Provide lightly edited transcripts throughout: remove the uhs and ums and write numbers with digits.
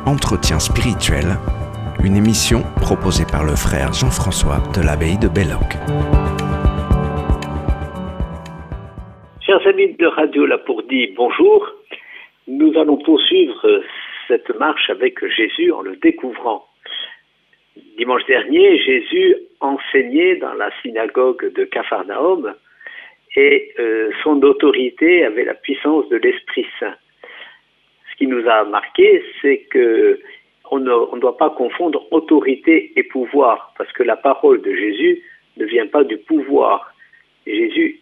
Entretien spirituel, une émission proposée par le frère Jean-François de l'abbaye de Belloc. Chers amis de Radio Lapourdie, bonjour. Nous allons poursuivre cette marche avec Jésus en le découvrant. Dimanche dernier, Jésus enseignait dans la synagogue de Capharnaüm et son autorité avait la puissance de l'Esprit Saint. Ce qui nous a marqué, c'est que on ne doit pas confondre autorité et pouvoir, parce que la parole de Jésus ne vient pas du pouvoir. Jésus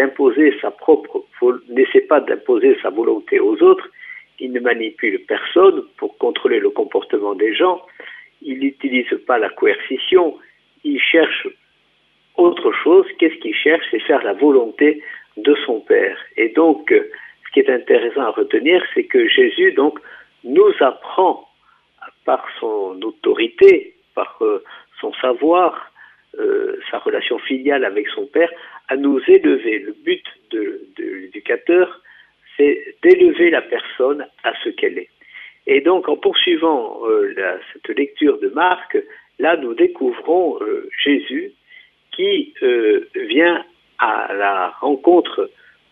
n'essaie pas d'imposer sa volonté aux autres. Il ne manipule personne pour contrôler le comportement des gens. Il n'utilise pas la coercition. Il cherche autre chose. Qu'est-ce qu'il cherche? C'est faire la volonté de son Père. Et donc, ce qui est intéressant à retenir, c'est que Jésus donc nous apprend par son autorité, par son savoir, sa relation filiale avec son Père, à nous élever. Le but de l'éducateur, c'est d'élever la personne à ce qu'elle est. Et donc, en poursuivant cette lecture de Marc, là, nous découvrons Jésus qui vient à la rencontre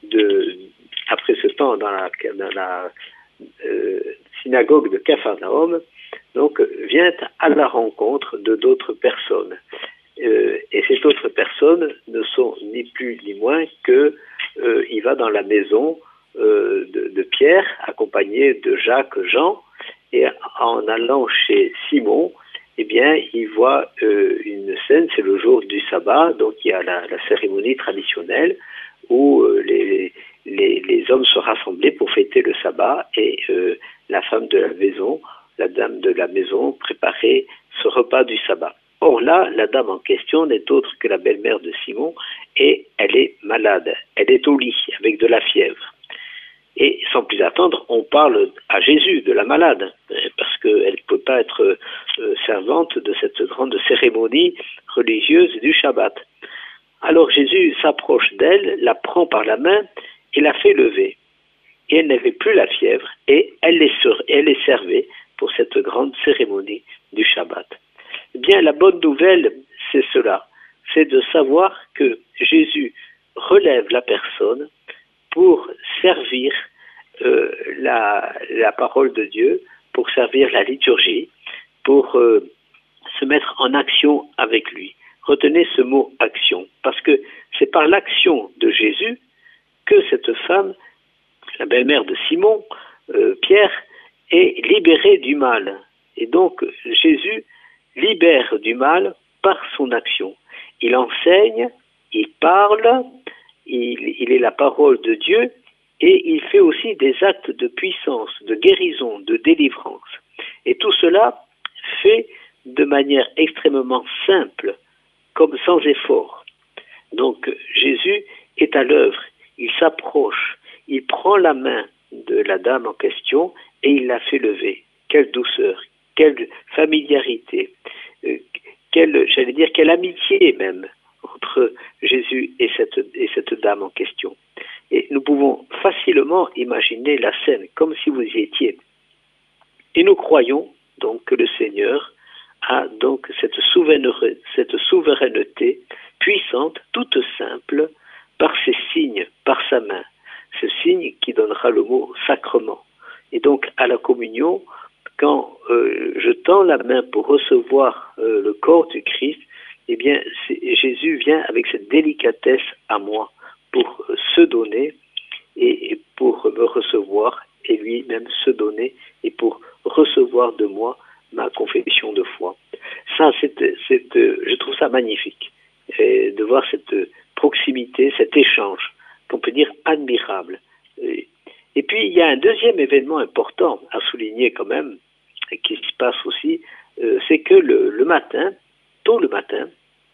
après ce temps dans la synagogue de Capharnaüm, donc vient à la rencontre de d'autres personnes. Et ces autres personnes ne sont ni plus ni moins que il va dans la maison de Pierre, accompagné de Jacques, Jean, et en allant chez Simon, eh bien, il voit une scène, c'est le jour du sabbat, donc il y a la cérémonie traditionnelle où les hommes se rassemblaient pour fêter le sabbat et la femme de la maison, la dame de la maison, préparait ce repas du sabbat. Or là, la dame en question n'est autre que la belle-mère de Simon et elle est malade, elle est au lit avec de la fièvre. Et sans plus attendre, on parle à Jésus de la malade, parce qu'elle ne peut pas être servante de cette grande cérémonie religieuse du Shabbat. Alors Jésus s'approche d'elle, la prend par la main et la fait lever. Et elle n'avait plus la fièvre et elle est servée pour cette grande cérémonie du Shabbat. Eh bien, la bonne nouvelle, c'est cela, c'est de savoir que Jésus relève la personne pour servir la parole de Dieu, pour servir la liturgie, pour se mettre en action avec lui. Retenez ce mot « action », parce que c'est par l'action de Jésus que cette femme, la belle-mère de Simon, Pierre, est libérée du mal. Et donc, Jésus libère du mal par son action. Il enseigne, il parle, il est la parole de Dieu, et il fait aussi des actes de puissance, de guérison, de délivrance. Et tout cela fait de manière extrêmement simple, comme sans effort. Donc Jésus est à l'œuvre, il s'approche, il prend la main de la dame en question et il la fait lever. Quelle douceur, quelle familiarité, quelle amitié même entre Jésus et cette dame en question. Et nous pouvons facilement imaginer la scène comme si vous y étiez. Et nous croyons donc que le Seigneur a donc cette souveraineté puissante, toute simple, par ses signes, par sa main. Ce signe qui donnera le mot sacrement. Et donc à la communion, quand je tends la main pour recevoir le corps du Christ, eh bien Jésus vient avec cette délicatesse à moi pour se donner et pour me recevoir et lui-même se donner et pour recevoir de moi ma confession de foi. Ça, je trouve ça magnifique de voir cette proximité, cet échange qu'on peut dire admirable. Et puis il y a un deuxième événement important à souligner quand même, qui se passe aussi, c'est que le matin, tôt le matin,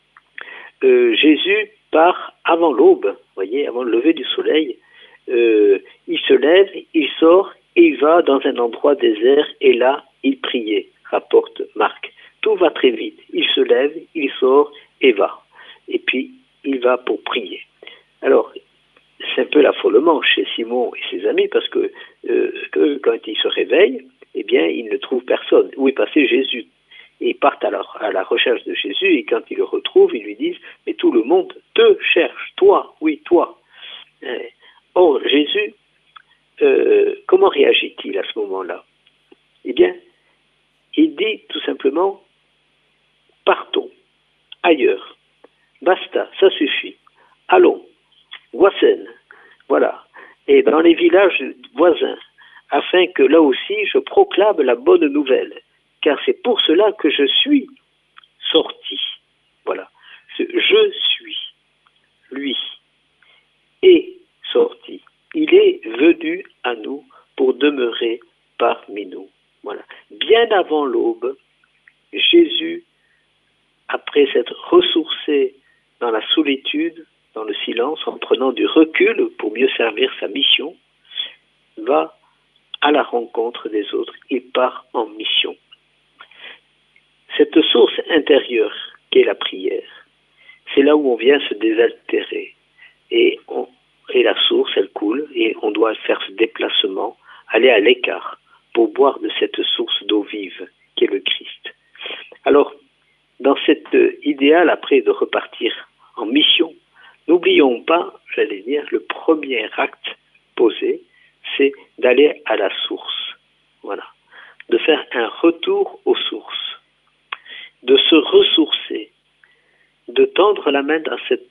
Jésus part avant l'aube, voyez, avant le lever du soleil. Il se lève, il sort et il va dans un endroit désert et là, il priait, rapporte Marc. Tout va très vite. Il se lève, il sort et va. Et puis, il va pour prier. Alors, c'est un peu l'affolement chez Simon et ses amis parce que quand ils se réveillent, eh bien, ils ne trouvent personne. Où est passé Jésus? Et ils partent à la recherche de Jésus, et quand ils le retrouvent, ils lui disent, mais tout le monde te cherche, toi, oui, toi. Or, Jésus, comment réagit-il à ce moment-là? Eh bien, il dit tout simplement, partons, ailleurs, basta, ça suffit, allons, voici, voilà, et dans les villages voisins, afin que là aussi je proclame la bonne nouvelle, car c'est pour cela que je suis sorti. Voilà, je suis, lui, est sorti. Il est venu à nous pour demeurer parmi nous. Voilà. Bien avant l'aube, Jésus, après s'être ressourcé dans la solitude, dans le silence, en prenant du recul pour mieux servir sa mission, va à la rencontre des autres. Il part en mission. Cette source intérieure qu'est la prière, c'est là où on vient se désaltérer. Et la source, elle coule, et on doit faire ce déplacement, aller à l'écart pour boire de cette source d'eau vive qu'est le Christ. Alors, dans cet idéal, après de repartir en mission, n'oublions pas, j'allais dire, le premier acte posé, c'est d'aller à la source. Voilà. De faire un retour aux sources. De se ressourcer. De tendre la main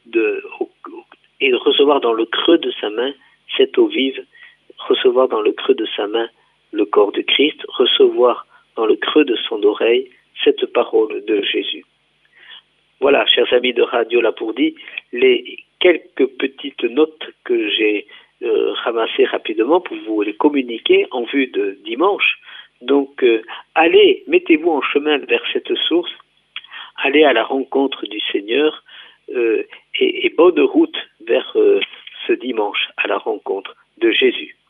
et de recevoir dans le creux de sa main cette eau vive, recevoir dans le creux de sa main le corps de Christ, recevoir dans le creux de son oreille cette parole de Jésus. Voilà, chers amis de Radio Lapourdie, les quelques petites notes que j'ai ramassées rapidement pour vous les communiquer en vue de dimanche. Donc, allez, mettez-vous en chemin vers cette source, allez à la rencontre du Seigneur et bonne route vers ce dimanche à la rencontre de Jésus.